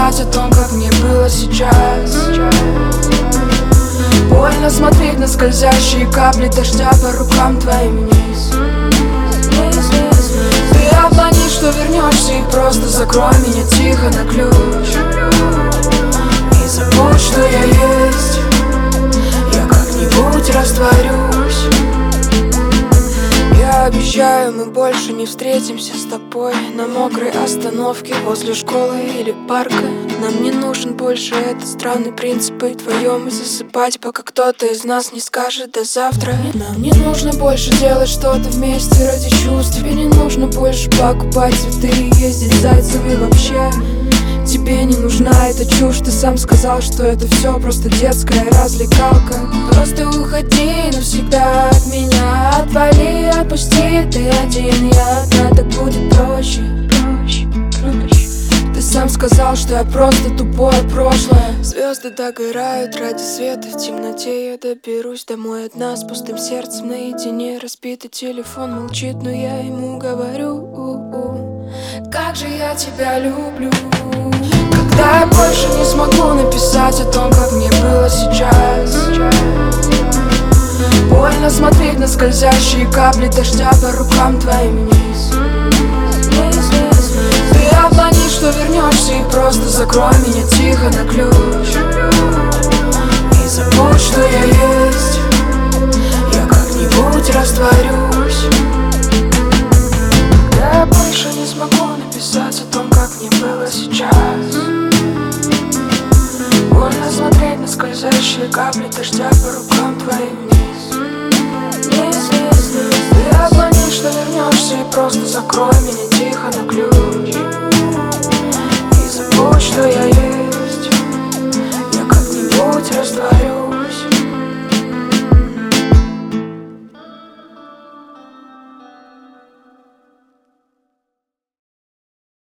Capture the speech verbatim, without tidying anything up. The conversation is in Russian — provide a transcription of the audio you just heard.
написать о том, как мне было сейчас. Больно смотреть на скользящие капли дождя по рукам твоим вниз. Ты обмани, что вернешься, и просто закрой меня тихо на ключ. И забудь, что я есть, я как-нибудь растворюсь. Я обещаю, мы больше не встретимся с тобой на мокрой остановке возле школы или парка. Нам не нужен больше этот странный принцип и вдвоем засыпать, пока кто-то из нас не скажет до завтра. Нам не нужно больше делать что-то вместе ради чувств. Тебе не нужно больше покупать цветы и ездить с зайцами вообще. Тебе не нужна эта чушь, ты сам сказал, что это все просто детская развлекалка. Просто уходи навсегда от меня, отвали, отпусти, ты один, я одна, так будет проще, проще, проще. Ты сам сказал, что я просто тупое прошлое. Звезды догорают ради света, в темноте я доберусь домой одна с пустым сердцем наедине. Разбитый телефон молчит, но я ему говорю: как же я тебя люблю. Когда я больше не смогу написать о том, как мне было сейчас. Больно смотреть на скользящие капли дождя по рукам твоим вниз. Ты обмани, что вернешься, и просто закрой меня тихо на ключ. И забудь, что я есть, я как-нибудь растворюсь. Когда я больше не смогу написать о том, как мне было сейчас. Больно смотреть на скользящие капли дождя по рукам твоим.